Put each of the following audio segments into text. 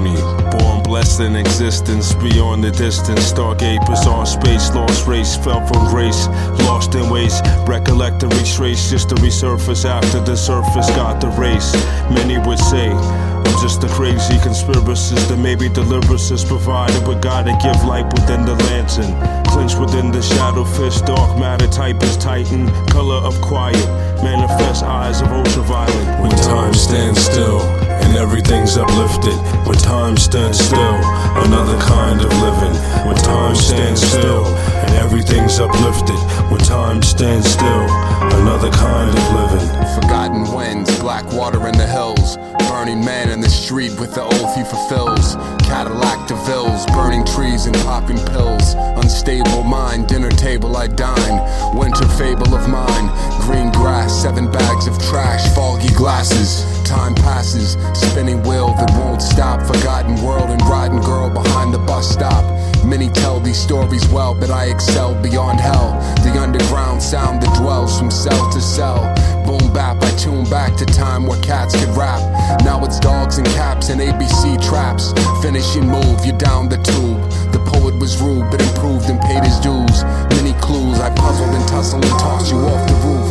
phony. Born blessed in existence, beyond the distance. Stargapers on space, lost race, fell from grace, lost in waste. Recollect and retrace, just to resurface after the surface got the race. Many would say I'm just a crazy conspiracist that maybe delivers us, provided with God to give light within the lantern. Clinch within the shadow, fish, dark matter type is titan. Color of quiet, manifest eyes of ultraviolet. When time stands still and everything's uplifted. When time stands still, another kind of living. When time stands still and everything's uplifted. When time stands still, another kind of living. Forgotten winds, black water in the hills. Burning man in the street with the oath he fulfills. Cadillac DeVille's, burning trees and popping pills. Unstable mind, dinner table I dine. Winter fable of mine. Green grass, 7 bags of trash, foggy glasses. Time passes, spinning wheel that won't stop. Forgotten world and riding girl behind the bus stop. Many tell these stories well, but I excel beyond hell. The underground sound that dwells from cell to cell. Boom bap, I tune back to time where cats could rap. Now it's dogs and caps and ABC traps. Finishing move, you down the tube. The poet was rude, but improved and paid his dues. Many clues, I puzzled and tussled and tossed you off the roof.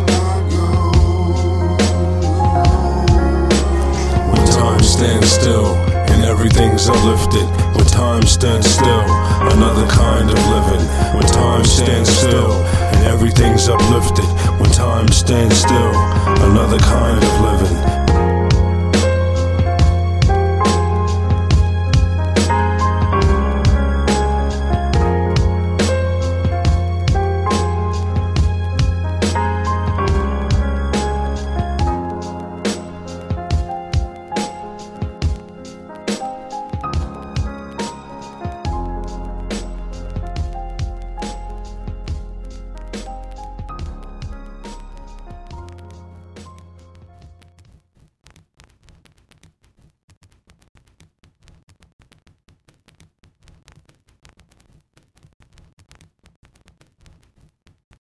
When time stands still and everything's uplifted. When time stands still, another kind of living. When time stands still and everything's uplifted. When time stands still, another kind of living.